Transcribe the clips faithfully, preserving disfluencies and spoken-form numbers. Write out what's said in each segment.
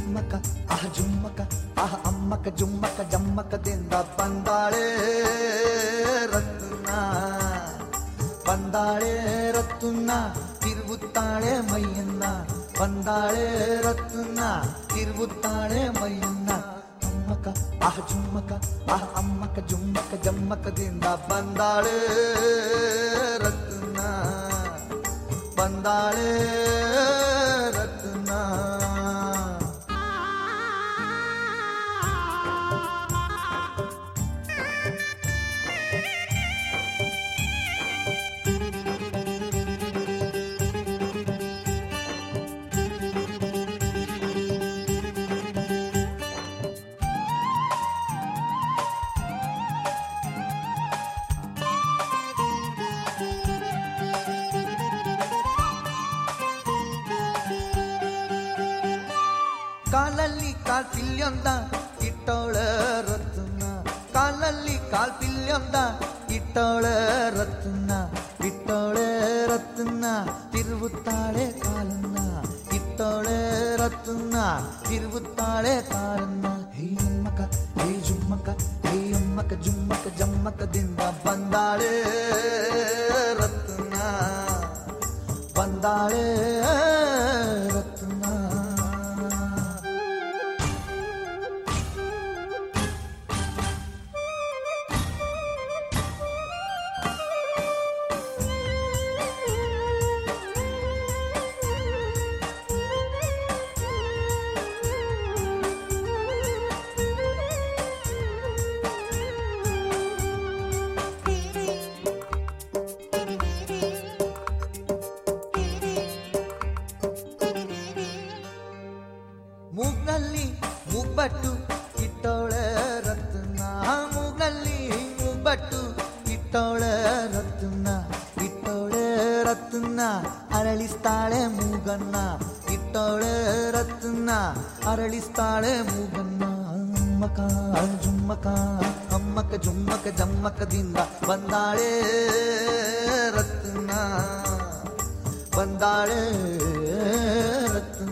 ಅಮ್ಮಕ ಆಹ ಜುಮ್ಮಕ ಆಹ ಅಮ್ಮಕ ಜುಮ್ಮಕ ಜಮ್ಮಕದಿಂದ ಬಂದಾಳೆ ರತ್ನ ಬಂದಾಳೆ ರತ್ನ ತಿರುಗುತ್ತಾಳೆ ಮೈಯನ್ನ ಬಂದಾಳೆ ರತ್ನ ತಿರುಗುತ್ತಾಳೆ ಮೈಯನ್ನ ಅಮ್ಮಕ ಆಹ ಜುಮ್ಮಕ ಆಹ ಅಮ್ಮಕ ಜುಮ್ಮಕ ಜಮ್ಮಕದಿಂದ ಬಂದಾಳೆ ರತ್ನ ಬಂದಾಳೆ ರತ್ನ ಕಾಲಲ್ಲಿ ಕಾಲ್ ಪಿಲ್ಯೊಂದ ಇಟ್ಟೋಳ ರತ್ನ ಕಾಲಲ್ಲಿ ಕಾಲ್ ಪಿಲ್ಯೊಂದ ಇಟ್ಟೋಳ ರತ್ನ ಇಟ್ಟೋಳೆ ರತ್ನ ತಿರುಗುತ್ತಾಳೆ ಕಾಲನ್ನ ಇಟ್ಟೋಳೆ ರತ್ನ ತಿರುಗುತ್ತಾಳೆ ಕಾಲನ್ನ ಹೇ ಅಮ್ಮಕ ಹೇ ಜುಮ್ಮಕ ಹೇ ಅಮ್ಮಕ ಜುಮ್ಮಕ ಜಮ್ಮಕದಿಂದ ಬಂದಾಳೆ ರತ್ನ ಬಂದಾಳೆ ರತ್ನ ಮೂಗ್ನಲ್ಲಿ ಮೂಗ್ಬಟ್ಟು ಇಟ್ಟೋಳೆ ರತ್ನ ಮೂಗ್ನಲ್ಲಿ ಮೂಗ್ಬಟ್ಟು ಇಟ್ಟೋಳೆ ರತ್ನ ಇಟ್ಟೋಳೆ ರತ್ನ ಅರಳಿಸ್ತಾಳೆ ಮೂಗನ್ನ ಇಟ್ಟೋಳೆ ರತ್ನ ಅರಳಿಸ್ತಾಳೆ ಮೂಗನ್ನ ಅಮ್ಮಕ ಜುಮ್ಮಕ ಅಮ್ಮಕ ಜುಮ್ಮಕ ಜಮ್ಮಕದಿಂದ ಬಂದಾಳೆ ರತ್ನ ಬಂದಾಳೆ ರತ್ನ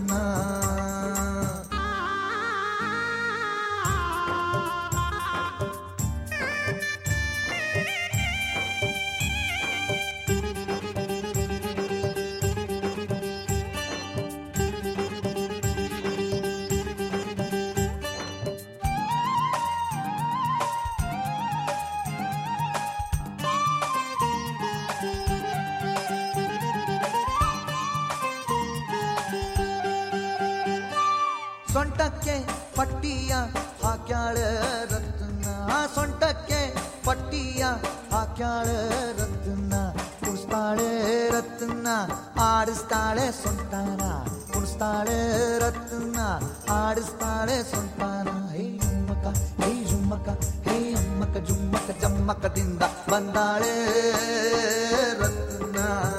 ಸೊಂಟಕ್ಕೆ ಪಟ್ಟಿಯ ಹಾಕ್ಯಾಳೆ ರತ್ನ ಸೊಂಟಕ್ಕೆ ಪಟ್ಟಿಯ ಹಾಕ್ಯಾಳೆ ರತ್ನ ಕುಣಿಸ್ತಾಳೆ ರತ್ನ ಆಡಿಸ್ತಾಳೆ ಸೊಂಟಾನ ಕುಣಿಸ್ತಾಳೆ ರತ್ನ ಆಡಿಸ್ತಾಳೆ ಸೊಂಟಾನ ಹೇ ಅಮ್ಮಕ ಹೇ ಜುಮ್ಮಕ ಹೇ ಅಮ್ಮಕ ಜುಮ್ಮಕ ಜಮ್ಮಕದಿಂದ ಬಂದಾಳೆ ರತ್ನ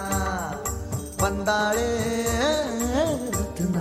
ಬಂದಾಳೆ ರತ್ನ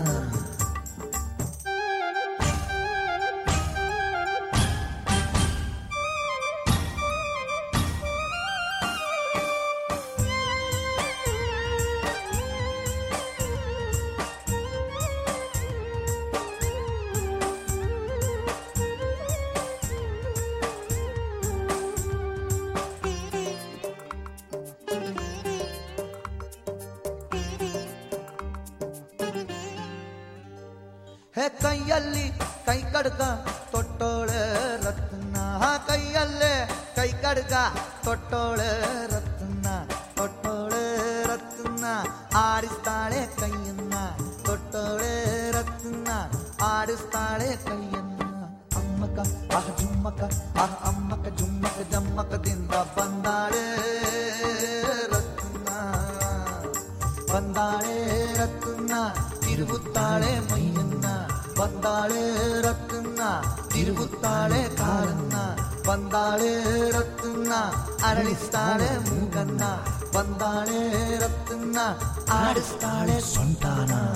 ಹೇ ಕೈಯಲ್ಲಿ ಕೈ ಕಡ್ಗ ತೊಟ್ಟೋಳೆ ರತ್ನ ಕೈಯಲ್ಲೇ ಕೈ ಕಡ್ಗ ತೊಟ್ಟೋಳೆ ರತ್ನ ತೊಟ್ಟೋಳೆ ರತ್ನ ಆಡಿಸ್ತಾಳೆ ಕೈಯನ್ನ ತೊಟ್ಟೋಳೆ ರತ್ನ ಆಡಿಸ್ತಾಳೆ ಕೈಯನ್ನ ಅಮ್ಮಕ ಆಹ ಜುಮ್ಮಕ ಆಹ ಅಮ್ಮಕ ಜುಮ್ಮಕ ಜಮ್ಮಕದಿಂದ ಬಂದಾಳೆ ರತ್ನ ಬಂದಾಳೆ ರತ್ನ ತಿರುಗುತ್ತಾಳೆ ಮೈಯನ್ನ ಬಂದಾಳೆ ರತ್ನ ತಿರುಗುತ್ತಾಳೆ ಕಾಲನ್ನ ಬಂದಾಳೆ ರತ್ನ ಅರಳಿಸ್ತಾಳೆ ಮೂಗನ್ನ ಬಂದಾಳೆ ರತ್ನ ಆಡಿಸ್ತಾಳೆ ಸೊಂಟಾನ